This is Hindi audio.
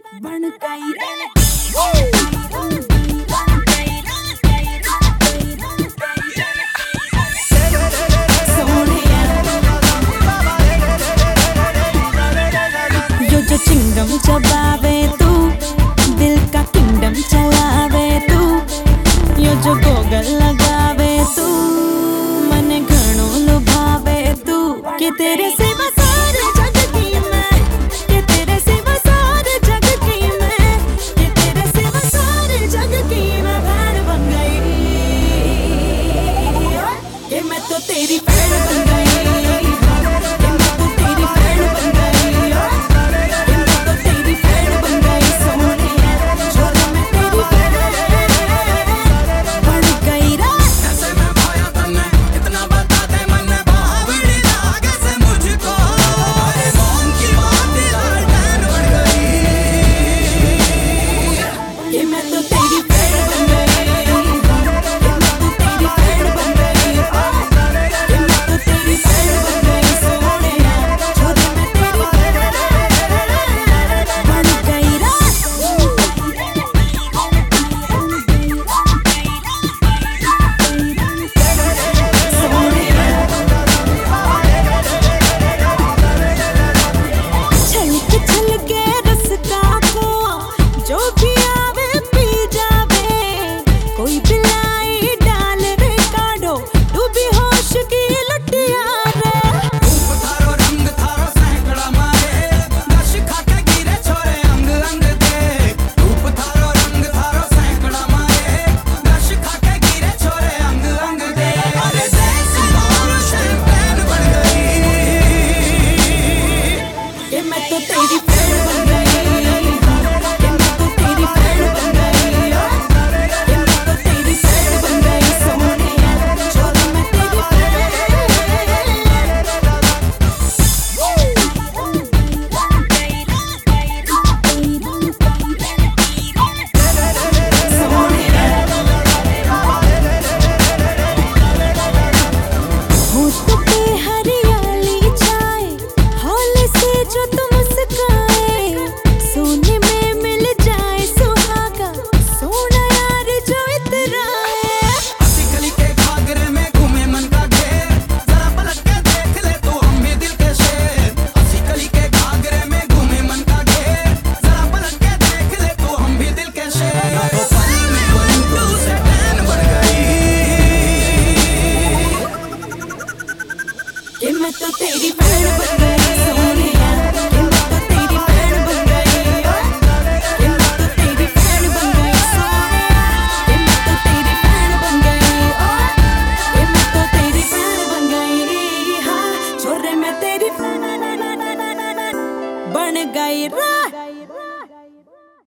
बन गई रे। यो जो चिंगम चबावे तू, दिल का किंगडम चलावे तू, यो जो गोगल लगावे तू, मने घणो लुभावे तू, कि तेरे सिवा सारे जग की मैं, कि तेरे सिवा सारे जग की मैं, कि तेरे सिवा सारे जग की मैं भैन बन गई, कि मैं तो तेरी भैन बन गई। मैं तो तेरी भैन बन गई सोनिया, कि मैं तो तेरी भैन बन गई, कि मैं तो तेरी भैन बन गई सोनिया, कि मैं तो तेरी भैन बन गई, कि मैं तो तेरी भैन बन गई, हाँ छोरे मैं तेरी बन गई।